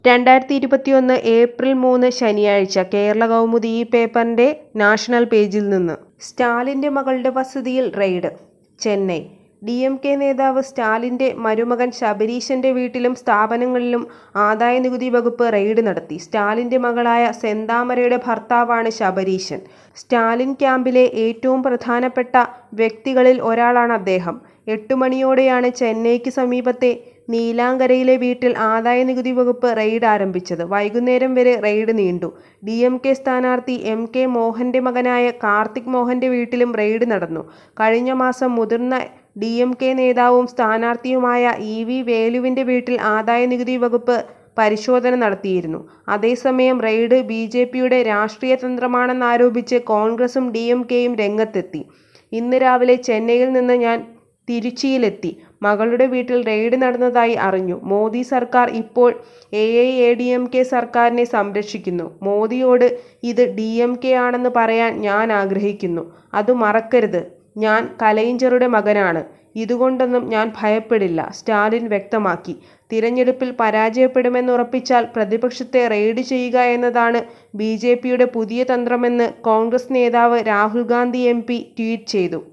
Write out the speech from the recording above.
2021 April 3 ശനിയാഴ്ച കേരളകൗമുദി ഈ പേപ്പറിന്റെ നാഷണൽ പേജിൽ നിന്ന്. സ്റ്റാലിന്റെ മകളുടെ വസതിയിൽ റെയ്ഡ്. ചെന്നൈ. DMK നേതാവ് സ്റ്റാലിന്റെ മരുമകൻ ശബരീശന്റെ വീട്ടിലും സ്ഥാപനങ്ങളിലും ആദായനികുതി വകുപ്പ് റെയ്ഡ് നടത്തി. സ്റ്റാലിന്റെ മകളായ സെന്താമരയുടെ ഭർത്താവാണ് ശബരീശൻ. സ്റ്റാലിൻ ക്യാമ്പിലെ ഏറ്റവും പ്രധാനപ്പെട്ട വ്യക്തികളിൽ ഒരാളാണ് അദ്ദേഹം. 8 മണിയോടെയാണ് ചെന്നൈക്ക് സമീപത്തെ നീലാങ്കരയിലെ വീട്ടിൽ ആദായനികുതി വകുപ്പ് റെയ്ഡ് ആരംഭിച്ചത്. വൈകുന്നേരം വരെ റെയ്ഡ് നീണ്ടു. DMK സ്ഥാനാർത്ഥി MK മോഹന്റെ മകനായ കാർത്തിക് മോഹന്റെ വീട്ടിലും റെയ്ഡ് നടന്നു. കഴിഞ്ഞ മാസം മുതിർന്ന DMK നേതാവും സ്ഥാനാർത്ഥിയുമായ EV വേലുവിന്റെ വീട്ടിൽ ആദായനികുതി വകുപ്പ് പരിശോധന നടത്തിയിരുന്നു. അതേസമയം റെയ്ഡ് BJPയുടെ രാഷ്ട്രീയ തന്ത്രമാണെന്നാരോപിച്ച് കോൺഗ്രസും DMKയും രംഗത്തെത്തി. ഇന്ന് രാവിലെ ചെന്നൈയിൽ നിന്ന് ഞാൻ തിരുച്ചിയിലെത്തി. മകളുടെ വീട്ടിൽ റെയ്ഡ് നടന്നതായി അറിഞ്ഞു. മോദി സർക്കാർ ഇപ്പോൾ AIADMK സർക്കാരിനെ സംരക്ഷിക്കുന്നു. മോദിയോട് ഇത് DMK ആണെന്ന് പറയാൻ ഞാൻ ആഗ്രഹിക്കുന്നു. അത് മറക്കരുത്. ഞാൻ കലൈഞ്ജറുടെ മകനാണ്. ഇതുകൊണ്ടൊന്നും ഞാൻ ഭയപ്പെടില്ല, സ്റ്റാലിൻ വ്യക്തമാക്കി. തിരഞ്ഞെടുപ്പിൽ പരാജയപ്പെടുമെന്നുറപ്പിച്ചാൽ പ്രതിപക്ഷത്തെ റെയ്ഡ് ചെയ്യുക എന്നതാണ് BJPയുടെ പുതിയ തന്ത്രമെന്ന് കോൺഗ്രസ് നേതാവ് രാഹുൽ ഗാന്ധി MP ട്വീറ്റ് ചെയ്തു.